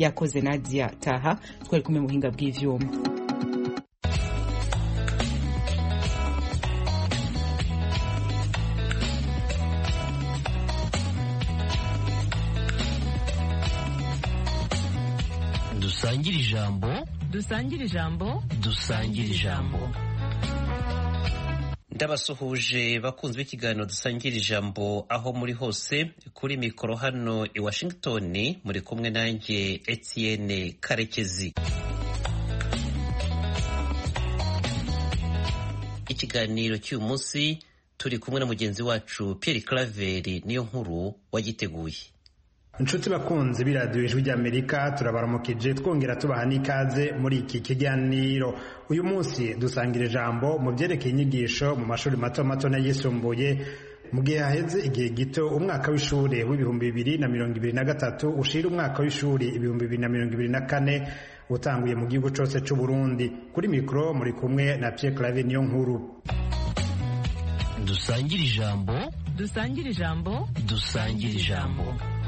yakoze Nadia Taha twari kumwe mu buhinga bw'ivyuma. Dusangire ijambo, dusangire ijambo, dusangire ijambo. Ndabasuhuje bakunzi b'ikiganiro dusangira ijambo aho muri hose. Kuri mikoro hano i Washington muri kumwe nanjye Etienne Karekezi. Ikiganiro cy'uyu munsi turi kumwe na mugenzi wacu Pierre Claver niyo nkuru wagiteguye. Inshuti bakunzi b'iradiyo Ijwi ry'Amerika turabaramukije twongera tubaha n'ikaze muri iki kiganiro. Uyu munsi dusangira ijambo mu byerekeye inyigisho mu mashuri mato mato n'ayisumbuye mu gihe haheze igihe gito umwaka w'ishuri w'ibihumbi 2023 ushira umwaka w'ishuri 2024 utanguye mu gihugu cyose cy'u Burundi. Kuri mikro muri kumwe na Pierre Claver niyo nkuru. Dusangire ijambo, dusangire ijambo, dusangire ijambo.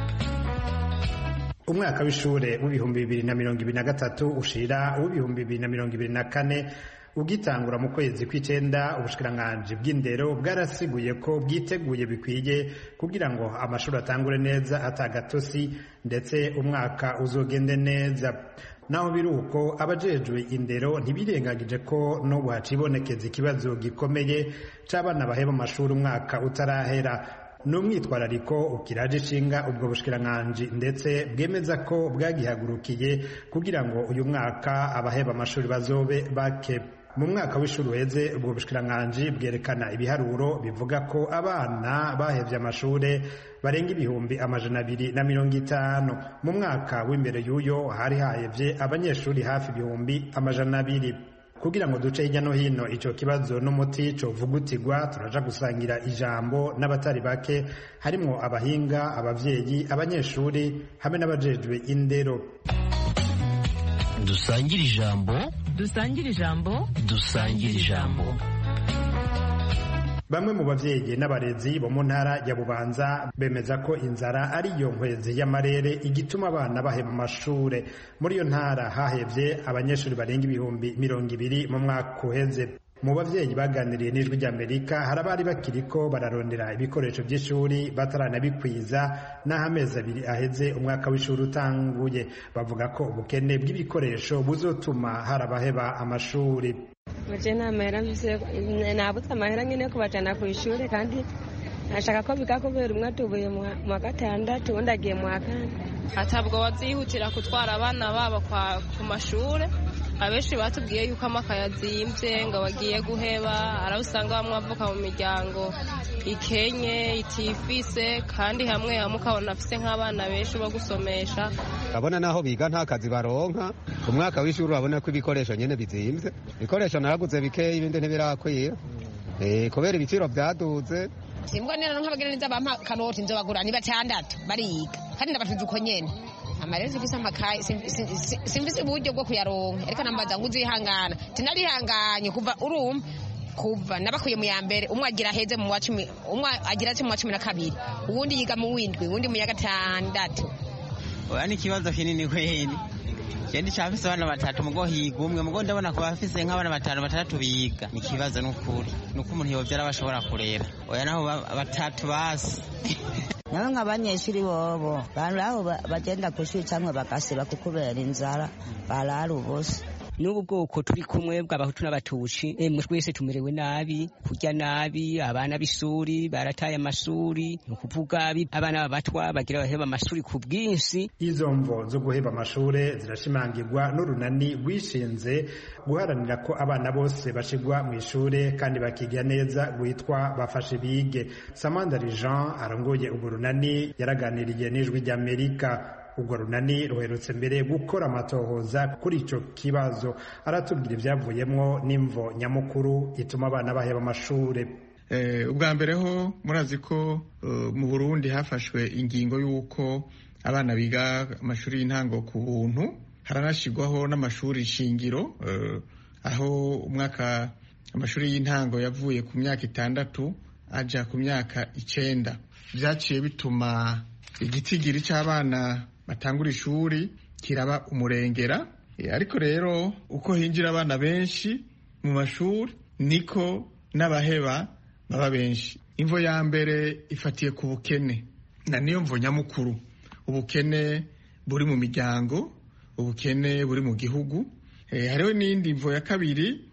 Umwaka w'ishure w'ibihumbi 2023 ushira w'ibihumbi 2024 ugitangura mu kwezi kw'icenda ubushikiranganji bw'indero bwarasiguye ko bwiteguye bikwiye kugira ngo amashuri atangure neza atagatosi ndetse umwaka uzogende neza. Naho biruko abajejwe indero ntibirengagije ko no hacibonekeza ikibazo gikomeye c'abana baheba amashuri umwaka utarahera. N'umwitwarariko ukiraje ishinga ubwo bushikiranganji ndetse bwemeza ko bwagihagurukiye kugira ngo uyu mwaka abaheba amashuri bazobe bake. Mu mwaka w'ishuri uheze ubwo bushikiranganji bwerekana ibiharuro bivuga ko abana bahevye amashuri barenga ibihumbi 250. Mu mwaka w'imbere y'uyo hari hahevye abanyeshuri hafi ibihumbi 200. Kugira ngo duce hirya no hino ico kibazo n'umuti co vugutigwa turaja gusangira ijambo n'abatari bake harimo abahinga, abavyeyi, abanyeshuri hamwe n'abajejwe indero. Dusangire ijambo, dusangire ijambo, dusangire ijambo. Bamwe mu bavyeyi n'abarezi bo mu ntara ya Bubanza bemeza ko inzara ari yo nkwezi y'amarere igituma abana baheba amashure. Muri iyo ntara hahevye abanyeshuri barenga ibihumbi 200 mu mwaka uheze. Mu bavyeyi baganiriye n'Ijwi ry'Amerika harabari bakiriko bararondera ibikoresho by'ishuri bataranabikwiza n'aho amezi 2 aheze umwaka w'ishuri utanguye. Bavuga ko ubukene bw'ibikoresho buzotuma harabaheba amashuri. Mujena amahera mvise nabuze amahera nyine kubajana ku ishuri kandi nashaka ko biga kubera umwe atubuye mu wa gatandatu undi agiye mu wa kane. Atabwo wazihutira kutwara abana babo ku mashuri. Abenshi batubwiye yuko amakaye azimvye ngo bagiye guheba, arabusanga bamwe bavuka mu miryango ikenye itifise kandi hamwe ukabona afise nk'abana benshi bo gusomesha. Abona naho biga nta kazi baronka, umwaka w'ishuri urabona ko ibikoresho nyene bizimvye. Ibikoresho naraguze bikeyi ibindi ntibirakwira. Kubera ibiciro vyaduze. Simbwa nera nk'abagera neza bampa kanoti nzobagura ni 6 bariga kandi ndabatuze uko nyene. Amarezi kisa makaye simvise uburyo bwo kuyaronka ariko nambaza ngo uzihangana tinarihanganye kuva urumva kuva nabakuye mu ya mbere umwe agira heze mu wa 10 umwe agira mu wa 12 uwundi yiga mu windwi uwundi mu ya gatandatu. Oya ni kibazo kinini kweli. Kendi cyafise abana batatu mugo higa umwe mugo ndabona ko bafise nk'abana batatu biga. Ni kibazo n'ukuri nuko umuntu yovyara bashobora kurera. Oya naho batatu basi. Nawe nk'abanyeshuri bobo baraho bagenda kushuri cyangwa bagasiba kukubera inzara barara ubose. N'ubu bwoko turi kumwe bw'abahutu n'abatushi twese tumerewe nabi, kurya nabi, abana b'isuri barataye amashuri, nukuvuga abana babatwa bagira baheba amashuri ku bwinshi. Izo mvo zo guheba amashure zirashimangirwa n'urunani rwishinze guharanira ko abana bose bashigwa mu ishure kandi bakiga neza guhitwa bafashe bige. Samandari Jean arangoye urwo runani yaraganiriye n'Ijwi ry'Amerika. Urwo runani ruherutse mbere gukora amatohoza kuri ico kibazo, aratubwira ivyavuyemwo n'imvo nyamukuru ituma abana baheba amashure. Ubwa mbere ho murazi ko mu Burundi hafashwe ingingo y'uko abana biga amashuri y'intango ku buntu, haranashigwaho n'amashuri shingiro aho umwaka amashuri y'intango yavuye ku myaka 6 aja ku myaka 9. Vyaciye bituma igitigiri c'abana batangura ishuri kiraba umurengera. Ariko rero uko hinjira abana benshi mu mashuri niko n'abaheba baba benshi. Imvo ya mbere ifatiye ku bukene, na niyo mvo nyamukuru. Ubukene buri mu miryango, ubukene buri mu gihugu. Hariho n'indi mvo ya kabiri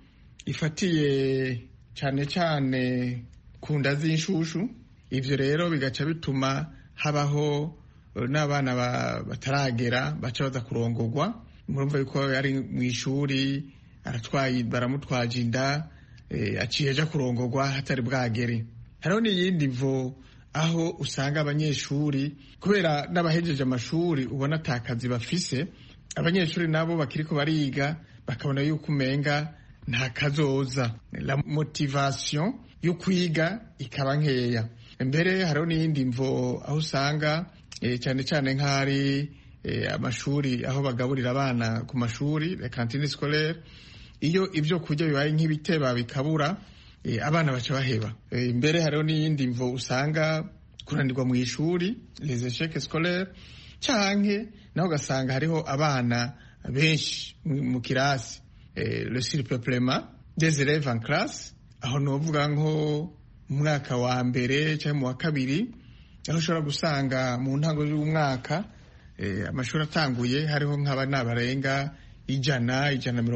ifatiye cyane cyane ku nda z'inshushu. Ivyo rero bigaca bituma habaho n'abana bataragera baca baza kurongorwa. Murumva yuko yari mu ishuri baramutwaje inda, aciye aja kurongorwa hatari bwagere. Hariho n'iyindi mvo aho usanga abanyeshuri kubera n'abahejeje amashuri ubona atakazi bafise, abanyeshuri nabo bakiriko bariga bakabona yuko umenga nta kazoza, la motivation yo kwiga ikaba nkeya. Mbere hariho n'iyindi mvo aho usanga cyane cyane nk'ari amashuri aho bagaburira abana ku mashuri, la cantine scolaire, iyo ibyo kurya bibaye nk'ibiteba bikabura, abana baca baheba. Mbere hariho n'iyindi mvo usanga kunanirwa mu ishuri, les échecs scolaires, canke naho ugasanga hariho abana benshi mu kirasi, le surpeuplement des élèves en classe, aho novuga nko mu mwaka wa mbere cyangwa mu wa kabiri, aho ushobora gusanga mu ntango y'umwaka amashuri atanguye hariho nk'abana barenga 100,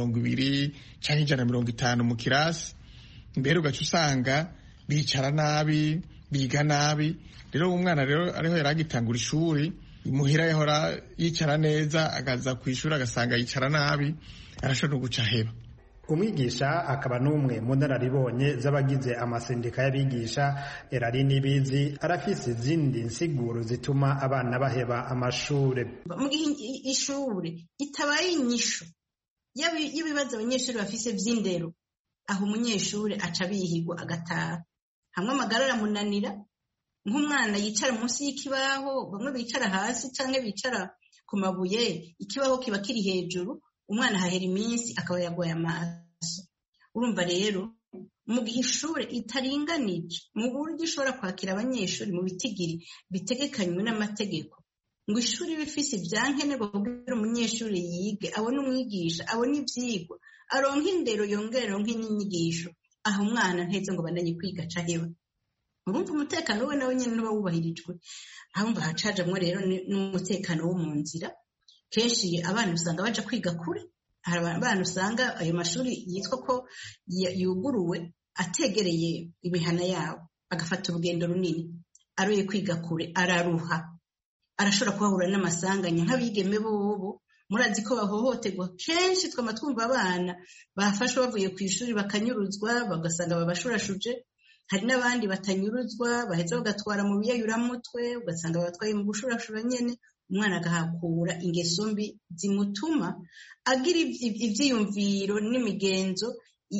120 cyangwa 150 mu kirasi. Mbere ugaca usanga bicara nabi, biga nabi. Rero umwana rero ariho yaragitangura ishuri, muhira yahora yicara neza, agaza ku ishuri agasanga yicara nabi, arashobora guca heba. Umwigisha akaba n'umwe mu nararibonye z'abagize amasendika y'abigisha Erari Nibizi arafise izindi nsiguro zituma abana baheba amashure. Mu gihe ishuri itabaye inyishu y'ibibazo abanyeshuri bafise vy'indero, aho umunyeshuri aca bihigwa agataha. Hamwe amagara aramunanira, nk'umwana yicara munsi y'ikibaho, bamwe bicara hasi canke bicara ku mabuye, ikibaho kiba kiri hejuru, umwana hahera iminsi akaba yagoye amaso. Urumva rero mu gihe ishuri itaringanije mu buryo ishobora kwakira abanyeshuri mu bitigiri bitegekanywe n'amategeko, ngo ishuri bifise ivyankenerwa kugira umunyeshuri yige, abone umwigisha, abone ivyigwa, aronke indero yongere aronke n'inyigisho, aho umwana nteze ngo bandanye kwiga caheba. Urumva umutekano we nawe nyene nuba wubahirijwe. Ahumva hacajamwo rero n'umutekano wo mu nzira. Kenshi abana usanga baja kwiga kure, hari abana usanga ayo mashuri yitwa ko yuguruwe ategereye imihana yabo, agafata urugendo runini, aroye kwiga kure, araruha, arashobora kuhahura n'amasanganya. Nk'abigeme bobo murazi ko bahohoterwa kenshi, twama twumva abana bafashwe bavuye ku ishuri bakanyuruzwa, bagasanga babashurashuje. Hari n'abandi batanyuruzwa baheza bagatwara mu biyayuramutwe, ugasanga babatwaye mu gushurashura nyene, umwana agahakura ingeso mbi zimutuma agira ivyiyumviro n'imigenzo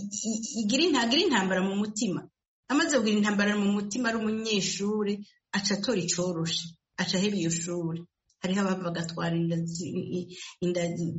agira intambara mu mutima. Amaze kugira intambara mu mutima ari umunyeshuri aca atora icoroshe, aca aheba iyo shuri. Hariho abahava bagatwara inda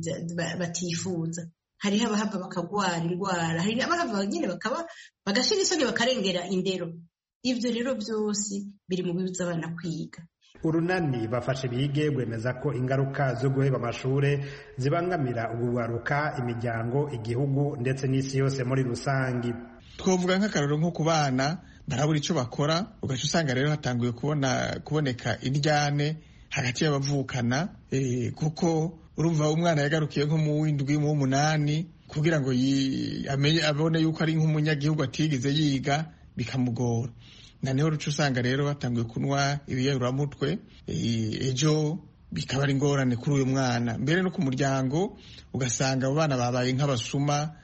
batifuza, hariho abahava bakagwara indwara, hari abahava nyine bagashira isoni bakarengera indero. Ivyo rero vyose biri mu bibuza abana kwiga. Urunani bafashe bige gwemeza ko ingaruka zo guheba amashure zibangamira ugugaruka imiryango, igihugu ndetse n'isi yose muri rusangi. Twovuga nk'akarero nko ku bana barabura ico bakora, ugaca usanga rero hatanguye kuboneka indyane hagati y'abavukana, kuko urumva umwana yagarukiye nko mu w'indwi mu w'umunani, kugira ngo abone yuko ari nk'umunyagihugu atigeze yiga bikamugora. Naneho ruca usanga rero batanguye kunwa ibiyayuramutwe, ejo bikaba ari ingorane kuri uyu mwana. Mbere no ku muryango ugasanga abo bana babaye nk'abasuma,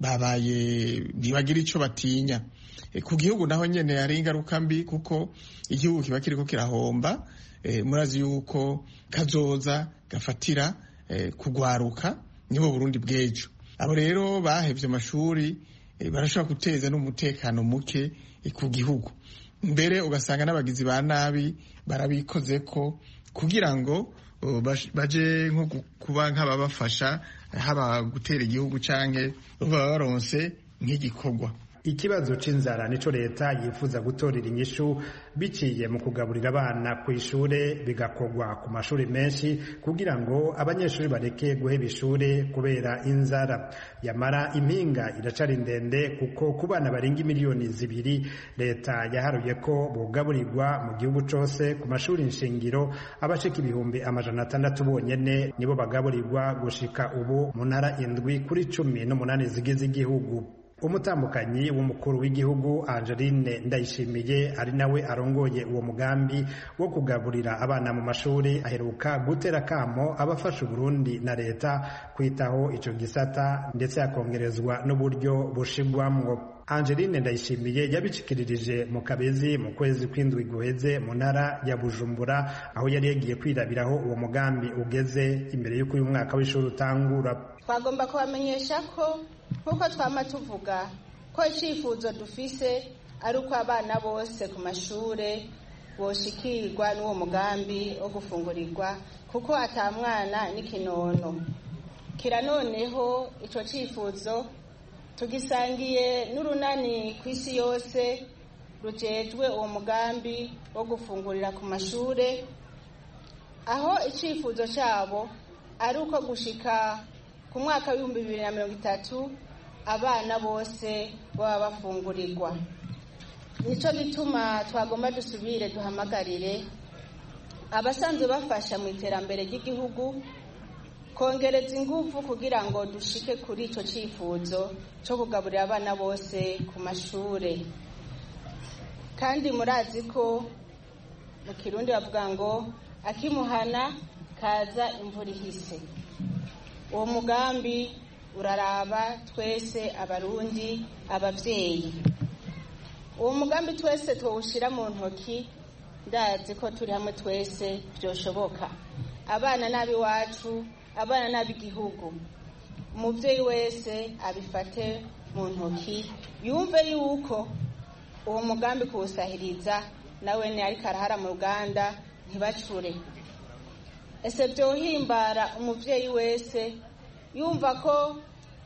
babaye ntibagira ico batinya. Ku gihugu naho nyene hari ingaruka mbi, kuko igihugu kiba kiriko kirahomba. Murazi yuko kazoza gafatira kugwaruka nibo Burundi bw'ejo. Abo rero bahevye amashuri barashobora guteza n'umutekano muke ku gihugu. Mbere ugasanga n'abagizi ba nabi barabikozeko kugira ngo baje nko kuba nk'ababafasha, haba gutera igihugu canke baba baronse nk'igikorwa. ikibazo c'inzara nico leta yifuza gutorera inyishu biciye mu kugaburira abana ku ishure bigakorwa ku mashuri menshi kugira ngo abanyeshuri bareke guheba ishure kubera inzara. Yamara impinga iracari ndende kuko ku bana barenga miliyoni 2 leta yaharuye ko bogaburirwa mu gihugu cose ku mashuri nshingiro abashika 600 bonyene nibo bagaburirwa gushika ubu mu ntara 7 kuri 18 zigize igihugu. Umutambukanyi w'umukuru w'igihugu Angeline Ndayishimiye ari nawe arongoye uwo mugambi wo kugaburira abana mu mashuri aheruka gutera kamo abafasha Burundi na leta kwitaho ico gisata ndetse yakongerezwa n'uburyo bushigwamwo. Angeline Ndayishimiye yabicikiririje mu Kabezi mu kwezi kw'indwi guheze mu ntara ya Bujumbura aho yari yagiye kwirabiraho uwo mugambi ugeze imbere y'uko uyu mwaka w'ishuri utangura. Twagomba kubamenyesha ko nkuko twama tuvuga ko icifuzo dufise ari uko abana bose ku mashure boshikirwa n'uwo mugambi wo gufungurirwa kuko atamwana n'ikinono. Kira noneho ico cifuzo tugisangiye n'urunani kw'isi yose rujejwe uwo mugambi wo gufungurira ku mashure, aho icifuzo cabo ari uko gushika ku mwaka wa 2030 abana bose baba bafungurirwa. Nico gituma twagomba dusubire duhamagarire abasanzwe bafasha mu iterambere ry'igihugu kongereza ingufu kugira ngo dushike kuri ico cifuzo cyo kugaburira abana bose ku mashure. Kandi murazi ko mu Kirundi bavuga ngo akimuhana kaza imvura ihise. Uwo mugambi uraraba twese abarundi abavyeyi. Uwo mugambi twese twawushira mu ntoki ndazi ko turi hamwe twese byoshoboka. Abana nabi wacu, abana nabi gihugu. Umuvyeyi wese abifate mu ntoki yumve yuko uwo mugambi kuwusahiriza nawe ni ariko arahara mu Uganda ntibacure. Ese byohimbara umuvyeyi wese yumva ko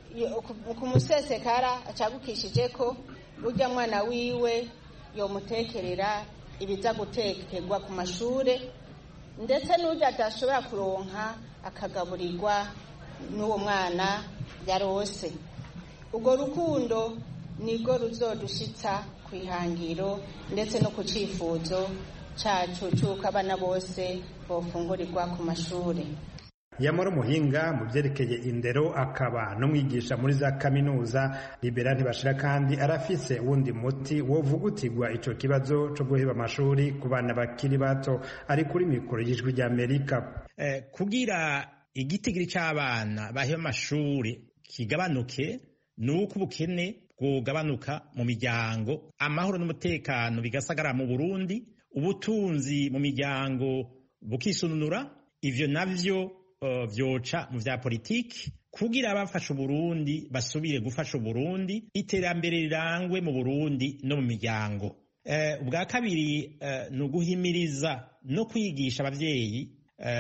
kumusesekara acagukishije ko urya mwana wiwe yomutekerera ibiza gutekerwa ku mashure ndetse n'urya adashobora kuronka akagaburirwa n'uwo mwana yarose. Ubwo rukundo nigo ruzodushitsa kwihangiro ndetse no ku cifuzo cacu cy'uko abana bose bofungurirwa ku mashure. Yamara umuhinga mu byerekeye indero akaba n'umwigisha muri za kaminuza Libera Ntibashira kandi arafise wundi muti wovugutirwa ico kibazo cyo guheba amashuri ku bana bakiri bato ari kuri mikoro y'ijwi rya Amerika. Kugira igitigiri c'abana baheba amashuri kigabanuke nuko ubukene bwogabanuka mu miryango, amahoro n'umutekano bigasagara mu Burundi, ubutunzi mu miryango bukisununura. Ivyo navyo vyoca mu vya politiki kugira abafasha Burundi basubire gufasha Burundi, iterambere rirangwe mu Burundi no mu miryango. Ubwa kabiri no guhimiriza no kwigisha abavyeyi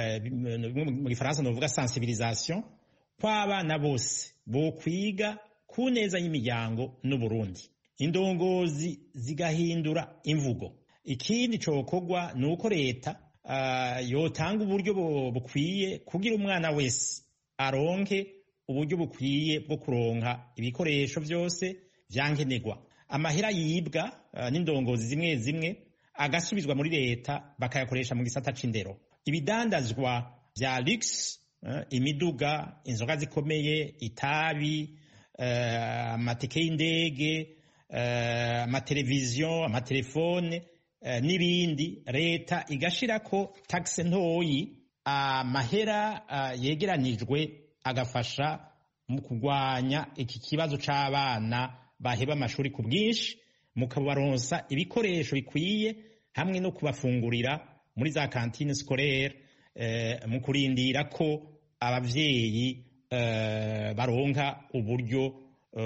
mu Gifaransa novuga sensibilisation kw'abana bose bo kwiga ku neza y'imiryango no Burundi. Indongozi zigahindura imvugo. Ikindi cokorwa nuko leta yotanga uburyo bukwiye kugira umwana wese aronke uburyo bukwiye bwo kuronka ibikoresho byose vyankenerwa. Amahera yibwa n'indongozi zimwe zimwe agasubizwa muri leta bakayakoresha mu gisata c'indero. Ibidandazwa vya luxe, imiduga, inzoga zikomeye, itabi, amatike y'indege, amateleviziyo, amatelefone n'ibindi, leta igashirako taxe ntoyi, amahera yegeranijwe agafasha mu kugwanya iki kibazo c'abana baheba amashuri ku bwinshi, mukabaronsa ibikoresho bikwiye hamwe no kubafungurira muri za kantine scolaire, mu kurindira ko abavyeyi baronka uburyo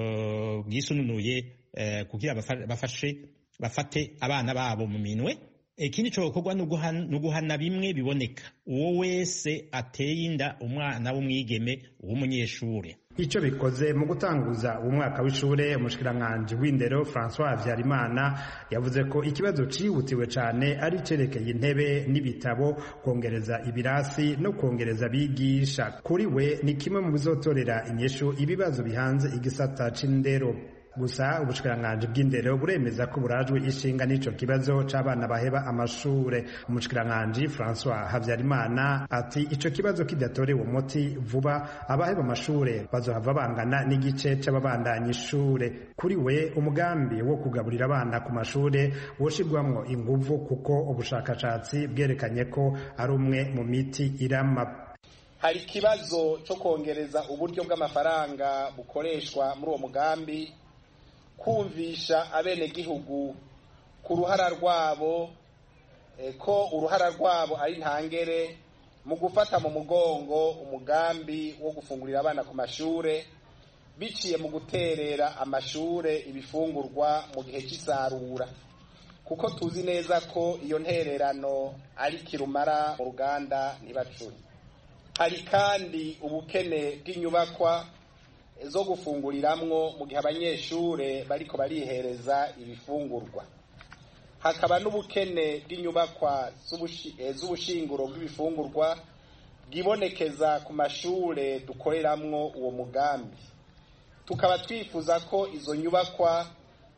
bwisununuye kugira bafate abana babo mu minwe. ikindi cokorwa no guhana bimwe biboneka uwo wese ateye inda umwana w'umwigeme w'umunyeshure. Ico bikoze mu gutanguza umwaka w'ishure, umushikiranganji w'indero François Habyarimana yavuze ko ikibazo cihutiwe cane ari cerekeye intebe n'ibitabo, kongereza ibirasi no kongereza bigisha. Kuri we ni kimwe mu bizotorera inyishu ibibazo bihanze igisata c'indero. Gusa ubushikiranganji bw'indero buremeza ko burajwe ishinga n'ico kibazo c'abana baheba amashure. Umushikiranganji François Habyarimana ati ico kibazo kidatorewe umuti vuba abaheba amashure bazohava bangana n'igice c'ababandanya ishure. Kuri we umugambi wo kugaburira abana ku mashure woshirwamwo inguvu kuko ubushakashatsi bwerekanye ko ari umwe mu miti irama. Hari ikibazo cyo kongereza uburyo bw'amafaranga bukoreshwa muri uwo mugambi, kumvisha abenegihugu ku ruhara rwabo ko uruhara rwabo ari ntangere mu gufata mu mugongo umugambi wo gufungurira abana ku mashure biciye mu guterera amashure ibifungurwa mu gihe cy'isarura, kuko tuzi neza ko iyo ntererano ari kirumara mu ruganda ntibacure. Hari kandi ubukene bw'inyubakwa zo gufunguriramwo mu gihe abanyeshure bariko barihereza ibifungurwa. Hakaba n'ubukene bw'inyubakwa z'ubushinguro bw'ibifungurwa bwibonekeza ku mashure dukoreramwo uwo mugambi. Tukaba twifuza ko izo nyubakwa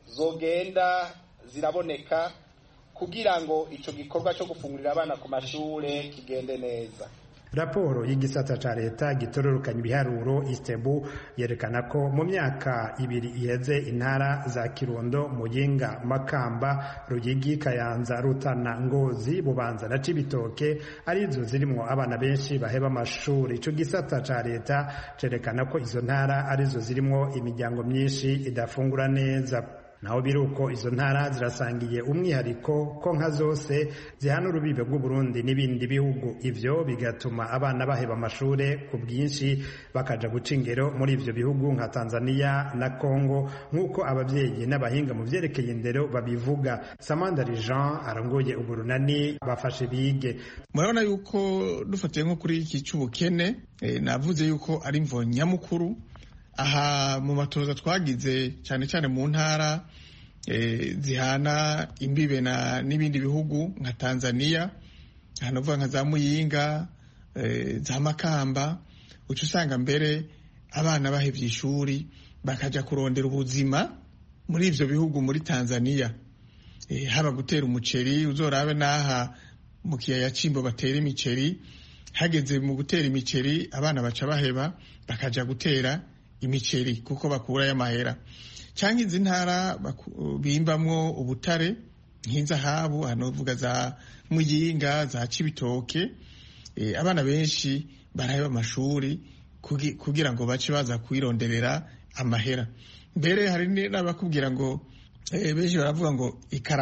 zogenda ziraboneka kugira ngo ico gikorwa cyo gufungurira abana ku mashure kigende neza. Raporo y'igisata ca leta gitororokanya ibiharuro Istebu yerekana ko mu myaka 2 iheze intara za Kirundo, Muyinga, Makamba, Ruyigi, Kayanza, Rutana, Ngozi, Bubanza na Cibitoke arizo zirimwo abana benshi baheba amashuri. Ico gisata ca leta cerekana ko izo ntara arizo zirimwo imiryango myinshi idafungura neza. Naho biruko izo ntara zirasangiye umwihariko ko nka zose zihana urubibe rw'Uburundi n'ibindi bihugu. Ivyo bigatuma abana baheba amashure ku bwinshi bakaja guca ingero muri ivyo bihugu nka Tanzania na Congo, nk'uko abavyeyi n'abahinga mu vyerekeye indero babivuga. Samandari Jean arongoye Uburunani bafashe bige. Murabona yuko dufatiye nko kuri iki cy'ubukene, navuze yuko ari imvo nyamukuru. Aha mu matoza twagize cyane cyane mu ntara zihana imbibe n'ibindi bihugu nka Tanzania, hanovuga nka za Muyinga, za Makamba, uca usanga mbere abana bahevye ishuri bakaja kurondera ubuzima muri ivyo bihugu. Muri Tanzania haba gutera umuceri, uzorabe naha mu kiyaya Cimbo batera imiceri, hageze mu gutera imiceri abana baca baheba bakaja gutera imiceri kuko bakura y'amahera. Canke izi ntara bimbamwo ubutare nk'inzahabu, hanovuga za Muyinga, za Cibitoke, abana benshi baraheba amashuri kugira ngo bace baza kwironderera amahera. Mbere hari n'abakubwira ngo benshi baravuga ngo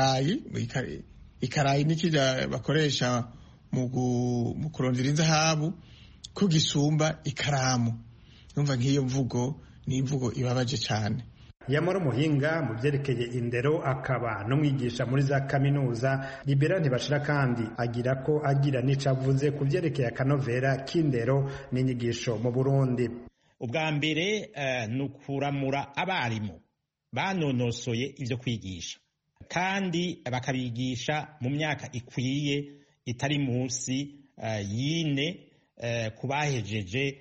ikarayi nikija bakoresha mu kurondera inzahabu ko gisumba ikaramu. Numva nk'iyo mvugo ni imvugo ibabaje cyane. Yamara umuhinga mu byerekeye indero akaba no mwigisha muri za kaminuza Libera Ntibashira kandi agira ko agira n'ico avuze ku byerekeye akanovera k'indero n'inyigisho mu Burundi. Ubwa mbere nukuramura abarimu banonosoye ivyo kwigisha kandi bakabigisha mu myaka ikwiye itari munsi yine kubahejeje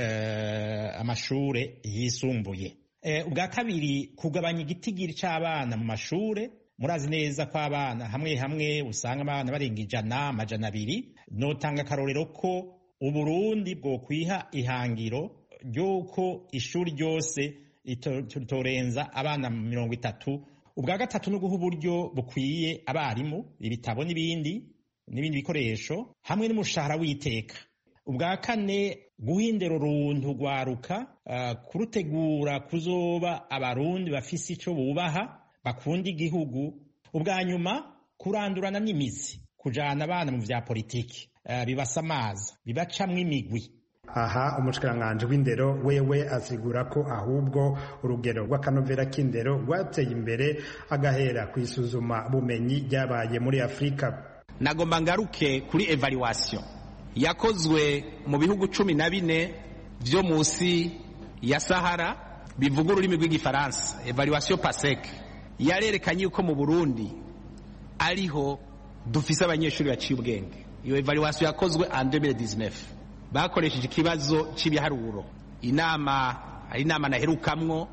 amashure yisumbuye. Ubwa kabiri kugabanya igitigiri c'abana mu mashure. Murazi neza ko abana hamwe usanga abana barenga 100-200. Notanga akarorero ko Uburundi bwo kwiha ihangiro ry'uko ishuri ryose itorenza abana 30. Ubwa gatatu no guha uburyo bukwiye abarimu, ibitabo n'ibindi bikoresho hamwe n'umushahara w'iteka. Ubwa kane guhindera uruntu rwaruka, kurutegura kuzoba abarundi bafise ico bubaha bakunda igihugu. Ubwa nyuma kurandurana n'imizi, kujana abana mu vya politiki bibasamaza, bibacamwo imigwi, aha umushikiranganji w'indero wewe asigura ko ahubwo urugero rw'akanovera k'indero rwateye imbere agahera ku isuzuma bumenyi ryabaye muri Afurika. Nagomba ngaruke kuri evaluation yakozwe mu bihugu 14 vyo musi ya Sahara bivuga ururimi rw'igifaransa, evaluation PASEC yarerekanye yuko mu Burundi ariho dufise abanyeshuri baciye ubwenge. Iyo evaluation yakozwe en 2019 bakoresheje ikibazo cy'ibiharuro. Inama naherukamwo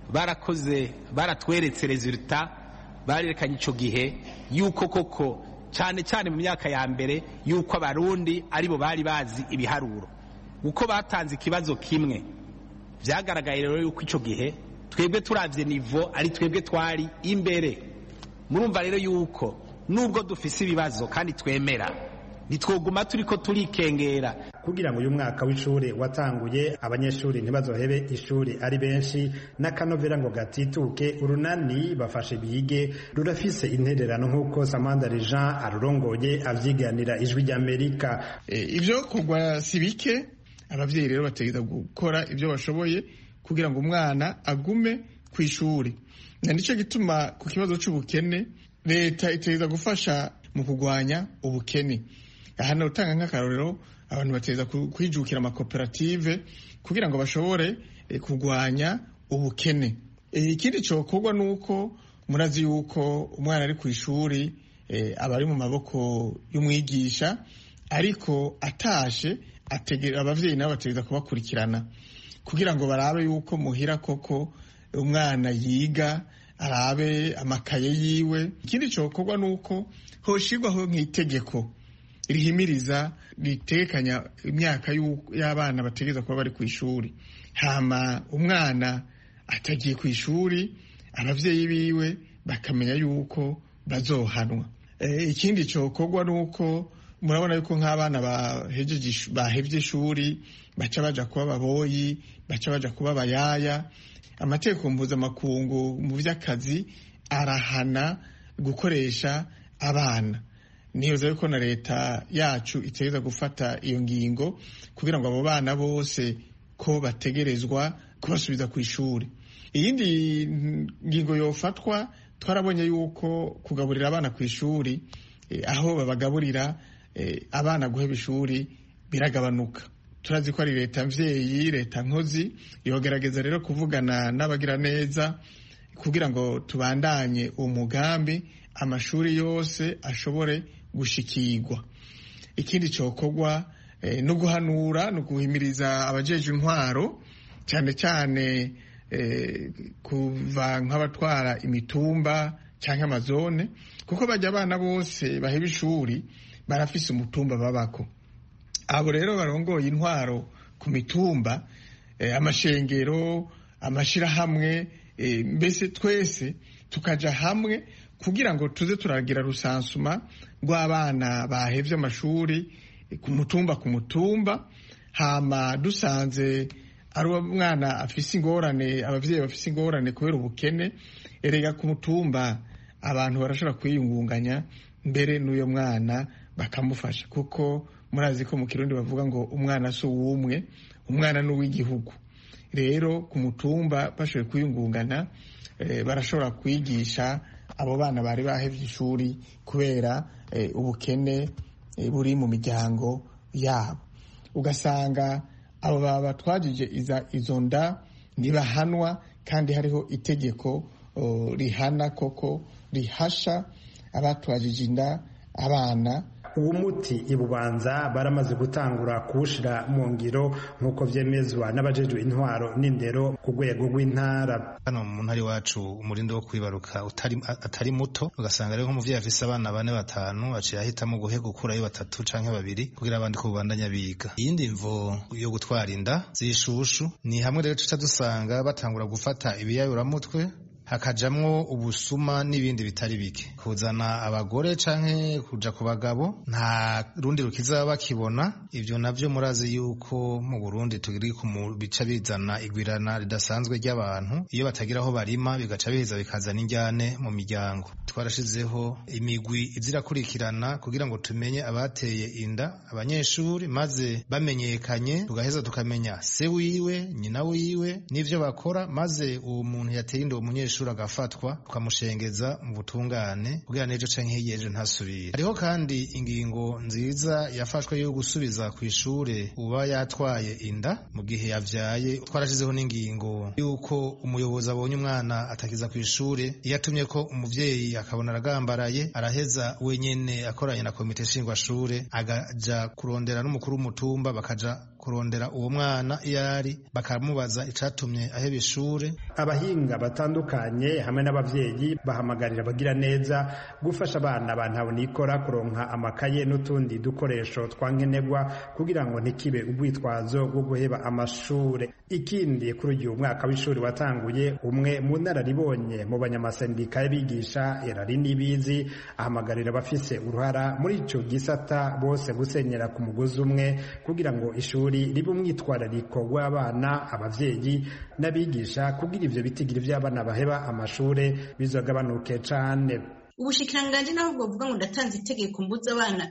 baratweretse resultat, barerekanye ico gihe yuko koko cyane cyane mu myaka ya mbere yuko abarundi aribo bari bazi ibiharuro. Uko batanze ikibazo kimwe vyagaragaye rero yuko ico gihe twebwe turavye nivo ari twebwe twari imbere. Murumva rero yuko nubwo dufise ibibazo kandi twemera nitwoguma turiko turikengera kugira ngo uyu mwaka w'ishuri watanguye abanyeshuri ntibazohebe ishuri ari benshi n'akanovera ngo gatituke. Urunani bafashe bige rurafise intererano nk'uko Samandari Jean arurongoye avyiganira Ijwi ry'Amerika. Ivyo kugwa sibike, abavyeyi rero bategeza gukora ivyo bashoboye kugira ngo umwana agume ku ishuri. Nico gituma ku kibazo c'ubukene leta itegeza gufasha mu kugwanya ubukene. Hano utanga nk'akarorero abantu bateza kwijukira amakoperative kugira ngo bashobore kugwanya ubukene. Ikindi cokorwa nuko murazi yuko umwana ari ku ishuri aba ari mu maboko y'umwigisha, ariko atashe abavyeyi nabo bategeza kubakurikirana kugira ngo barabe yuko muhira koko umwana yiga, arabe amakaye yiwe. Ikindi cokorwa nuko hoshirwaho nk'itegeko rihimiriza ritekanya imyaka y'abana bategeza kuba bari ku ishuri. Hama umwana atagiye ku ishuri abavyeyi biwe bakamenya yuko bazohanwa. Ikindi cokorwa nuko murabona yuko nk'abana bahevye ishuri baca baja kuba baboyi, baca baja kuba bayaya. Amategeko mpuzamakungu mu vy'akazi arahana gukoresha abana. Niyoza yuko na leta yacu itegeza gufata iyo ngingo kugira ngo abo bana bose ko bategerezwa kubasubiza ku ishuri. Iyindi ngingo yofatwa, twarabonye yuko kugaburira abana ku ishuri aho babagaburira abana guheba ishuri biragabanuka. Turazi ko ari leta mvyeyi, leta nkozi yogerageza rero kuvugana n'abagira neza kugira ngo tubandanye umugambi amashuri yose ashobore gushikirwa. Ikindi cokorwa no guhanura no guhimiriza abajeje intwaro cyane cyane kuva nk'abatwara imitumba cyangwa amazone, kuko bajya abana bose baheba ishuri barafise umutumba babako. Abo rero barongoye intwaro ku mitumba, amashengero, amashirahamwe, mbese twese tukaja hamwe kugira ngo tuze turagira rusansuma rw'abana bahevye amashuri ku mutumba. Hama dusanze ari umwana afise ingorane, abavyeyi bafise ingorane kubera ubukene, erega ku mutumba abantu barashobora kwiyungunganya mbere n'uyo mwana bakamufasha, kuko murazi ko mu Kirundi bavuga ngo umwana si uwumwe, umwana n'uw'igihugu. Rero ku mutumba bashoboye kwiyungungana barashobora kwigisha abo bana bari bahevye ishuri kubera ubukene buri mu miryango yabo. Ugasanga abo baba twajije izo nda ntibahanwa, kandi hariho itegeko rihana koko rihasha abatwajije inda abana. Uwo muti ibubanza baramaze gutangura kuwushira mu ngiro nk'uko vyemezwa n'abajejwe intwaro n'indero ku rwego rw'intara. Hano mu ntara iwacu umurindi wo kwibaruka atari muto, ugasanga rero nk'umuvyeyi afise abana 4-5 aciye ahitamo gukurayo 3 canke 2 kugira abandi ko bandanya biga. Iyindi mvo yo gutwara inda zishushu ni hamwe rero tuca dusanga batangura gufata ibiyayuramutwe hakajamwo ubusuma n'ibindi bitari bike, kuzana abagore canke kuja ku bagabo nta rundi rukiza bakibona. Ivyo navyo murazi yuko mu Burundi tugiri bica bizana igwirana ridasanzwe ry'abantu, iyo batagira aho barima bigaca biza bikazana injyane mu miryango. Twarashizeho imigwi izirakurikirana kugira ngo tumenye abateye inda abanyeshuri, maze bamenyekanye tugaheza tukamenya se wiwe, nyina wiwe n'ivyo bakora, maze uwo muntu yateye inda uwo munyeshuri agafatwa tukamushengeza mu butungane kugira n'ejo canke hirya ntasubire. Hariho kandi ingingo nziza yafashwe yo gusubiza ku ishure uba yatwaye inda mu gihe yavyaye. Twarashizeho n'ingingo yuko umuyobozi abonye umwana atakiza ku ishure, iyo atumye ko umuvyeyi akabona aragambaraye, araheza wenyene akoranye na komite nshingwashure agaja kurondera n'umukuru w'umutumba, bakaja kurondera uwo mwana iyo ari, bakamubaza icatumye aheba ishure. Abahinga batandukanye hamwe n'abavyeyi bahamagarira abagira neza gufasha abana bantabonikora kuronka amakaye n'utundi dukoresho twankenerwa kugira ngo ntikibe ubwitwazo bwo guheba amashure. Ikindi kuri uyu mwaka w'ishuri watanguye, umwe mu nararibonye mu banyamasendika y'abigisha Erari Nibizi ahamagarira abafise uruhara muri ico gisata bose gusenyera ku mugozi umwe kugira ngo ishuri ribe umwitwarariko w'abana, abavyeyi n'abigisha kugira ivyo bitigiri vy'abana baheba amashure bizogabanuke cane. Ubushikiranganji naho bwovuga ngo ndatanze itegeko mbuza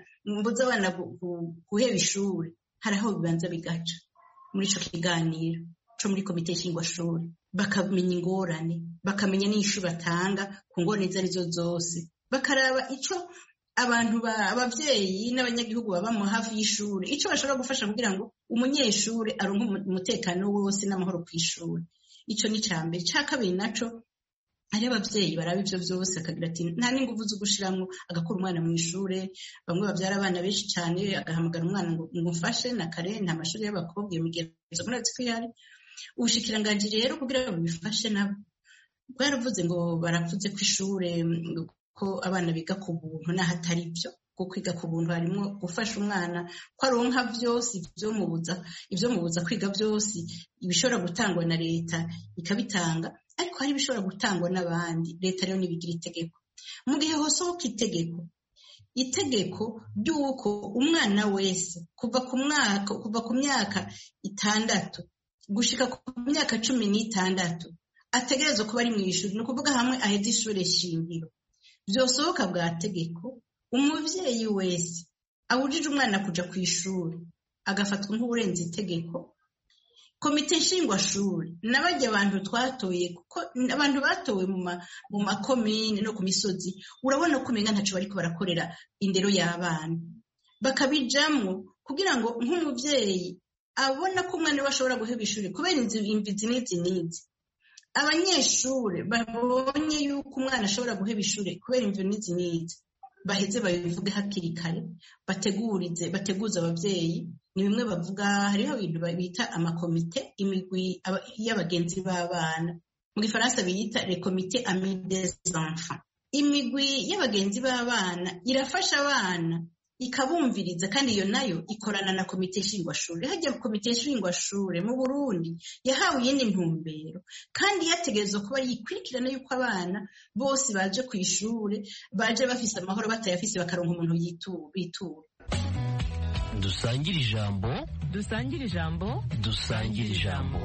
abana guheba ishure, hari aho bibanza bigaca muri ico kiganiro co muri komite nshingwashure, bakamenya ingorane, bakamenya n'ishu batanga ku ngorane izo arizo zose, bakaraba ico abantu abavyeyi n'abanyagihugu baba mu hafi y'ishure ico bashobora gufasha kugira ngo umunyeshure aronke umutekano wose n'amahoro kw'ishure. Ico ni cambe. Ca kabiri naco hari abavyeyi baraba ivyo vyose akagira ati nta n'inguvu zo gushiramwo, agakura umwana mu ishure. Bamwe bavyara abana benshi cane, agahamagara umwana ngo ngufashe na kare, nta mashuri y'abakobwa imigenzo murazi ko ihari. Ubushikiranganji rero kugira ngo bifashe nabo bwaravuze ngo baravuze ko ishure ko abana biga ku buntu n'ahatari byo, ko kwiga ku buntu harimo gufasha umwana ko aronka vyose ivyo mubuza kwiga vyose, ibishobora gutangwa na leta ikabitanga, ariko hari ibishobora gutangwa n'abandi. Leta rero nibigira itegeko. Mu gihe hosohoka itegeko ry'uko umwana wese kuva ku myaka 6 gushika ku myaka 16 ategerezwa kuba ari mu ishuri, ni ukuvuga hamwe aheza ishure shingiro, vyosohoka bwa tegeko, umuvyeyi wese awujije umwana kuja ku ishuri agafatwa nk'uburenze itegeko. Komite nshingwashure n'abajya abantu twatoye, kuko abantu batowe mu makomine no ku misozi, urabona ko umenga ntaco bariko barakorera indero y'abana, bakabijamwo kugira ngo nk'umuvyeyi abona ko umwana we ashobora guheba ishuri kubera imvizi n'izi. Abanyeshure babonye yuko umwana ashobora guheba ishuri kubera imvizi n'izi, baheze babivuge hakiri kare, bateguza abavyeyi. Ni bimwe bavuga, hariho ibintu bita amakomite, imigwi y'abagenzi b'abana, mu gifaransa biyita les comités amis des enfants. Imigwi y'abagenzi b'abana irafasha abana ikabumviriza, kandi iyo nayo ikorana na komite nshingwashure. Hajya komite nshingwashure mu Burundi yahawe iyindi ntumbero, kandi yategerezwa kuba yikurikirana yuko abana bose baje ku ishure baje bafise amahoro, batayafise bakaronka umuntu bitura. Dusangire ijambo, dusangire ijambo, dusangire ijambo.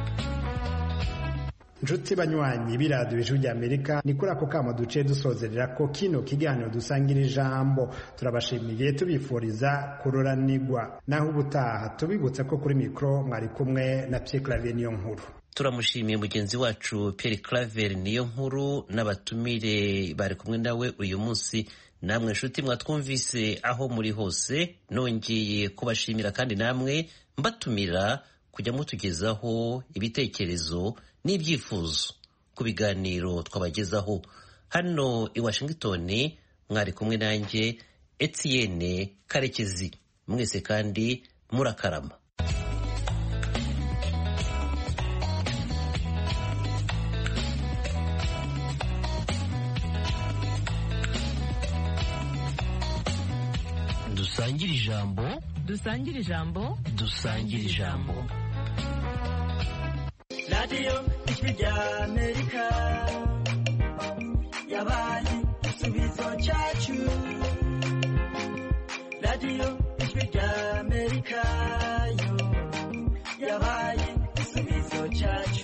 Nshuti banywanyi b'iradiyo Ijwi ry'Amerika, ni kuri ako kamo duce dusozerera ko kino kiganiro dusangira ijambo. Turabashimiye tubifuriza kuroranirwa, naho ubutaha tubibutse ko kuri mikro mwari kumwe na Pierre Claver Niyonkuru. Turamushimiye mugenzi wacu Pierre Claver Niyonkuru n'abatumire bari kumwe nawe uyu munsi. Namwe nshuti mwatwumvise aho muri hose, nongeye kubashimira kandi namwe mbatumira kujya mutugezaho ibitekerezo n'ibyifuzo ku biganiro twabagezaho. Hano i Washington mwari kumwe nanjye Etienne Karekezi. Mwese kandi murakarama. Dusangire ijambo, dusangire ijambo, dusangire ijambo. Radio Ijwi ry'Amerika. yabaye igisubizo cyacu. Radiyo ijwi ry'Amerika yo yabaye igisubizo cyacu.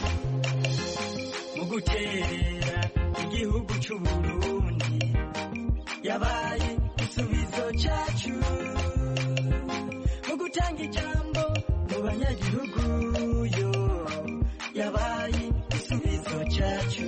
Mu guterera igihugu cy'u Burundi yabaye igisubizo cyacu. Mu gutanga ijambo mu banyagihugu yo yabaye igisubizo cyacu.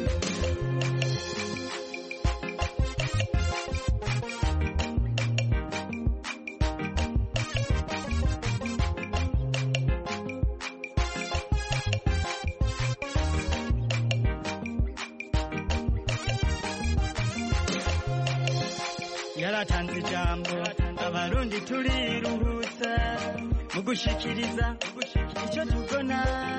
Yaratanze ijambo abarundi turiruhutsa mu gushikiriza icyo tubona.